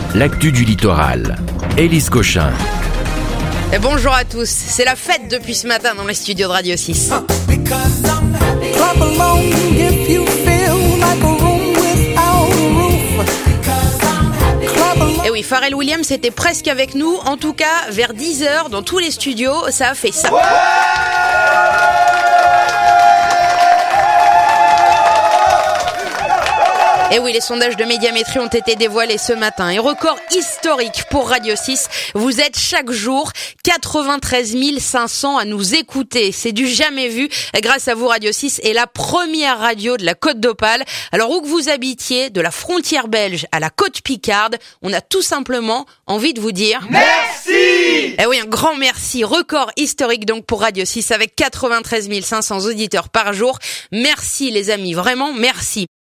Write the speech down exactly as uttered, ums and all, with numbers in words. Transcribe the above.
l'actu du littoral. Élise Cochin. Et bonjour à tous, c'est la fête depuis ce matin dans les studios de Radio six. Et oui, Pharrell Williams était presque avec nous, en tout cas vers dix heures dans tous les studios, ça a fait ça. Ouais. Et oui, les sondages de Médiamétrie ont été dévoilés ce matin. Et record historique pour Radio six. Vous êtes chaque jour quatre-vingt-treize mille cinq cents à nous écouter. C'est du jamais vu. Grâce à vous, Radio six est la première radio de la Côte d'Opale. Alors, où que vous habitiez, de la frontière belge à la côte picarde, on a tout simplement envie de vous dire merci. Eh oui, un grand merci. Record historique donc pour Radio six avec quatre-vingt-treize mille cinq cents auditeurs par jour. Merci les amis, vraiment merci.